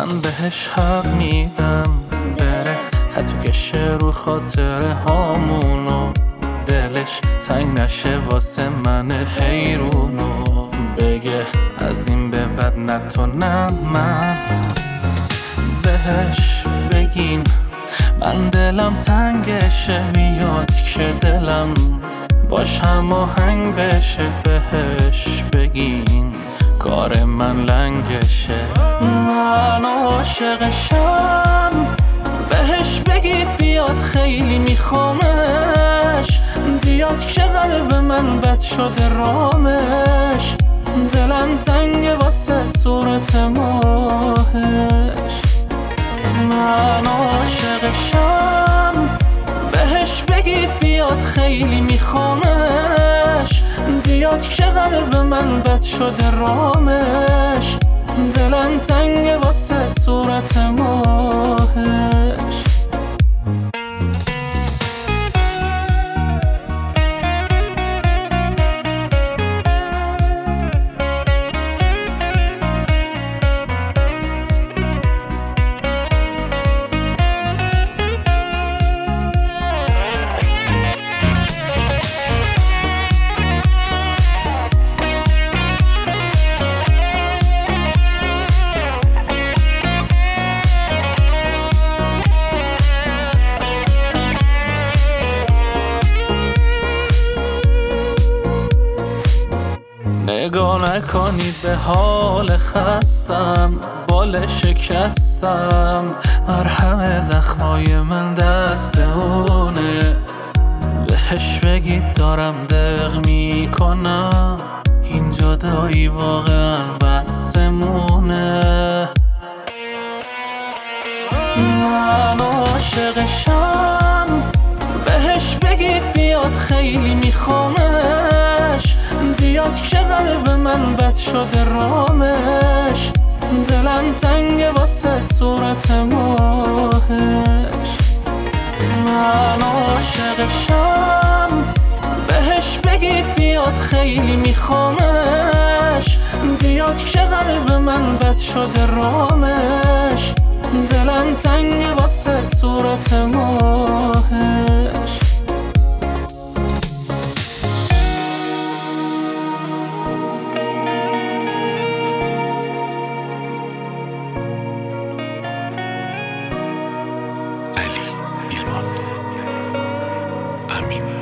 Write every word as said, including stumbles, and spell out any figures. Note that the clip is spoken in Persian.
من بهش حق میدم بره خطو کشه رو خاطر هامونو، دلش تنگ نشه واسه من حیرونو، بگه از این به بعد نه تو نه من. بهش بگین من دلم تنگشه، بیاد که دلم باش هماهنگ بشه. بهش بگین کار من لنگشه، من عاشقشم. بهش بگید بیاد خیلی میخوامش، بیاد که قلب من بد شده رامش. دلم تنگ واسه صورت ماهش، من عاشقشم. بهش بگید بیاد خیلی میخوامش، بیاد که قلب من بد شده رامش. دلم تنگ واسه صورت ماهش. نگاه نکنید به حال خستم، بال شکستم. مرهم زخمای من دست اونه، بهش بگید دارم دق میکنم. این جدایی واقعا بسمونه، من عاشقشم. بهش بگید بیاد خیلی میخوامش، بیاد که قلب من بد شده رامش. دلم تنگ واسه صورت ماهش، من عاشقشم. بهش بگید بیاد خیلی میخوامش، بیاد که قلب من بد شده رامش. دلم تنگ واسه صورت ماهش. علی ایلمان امین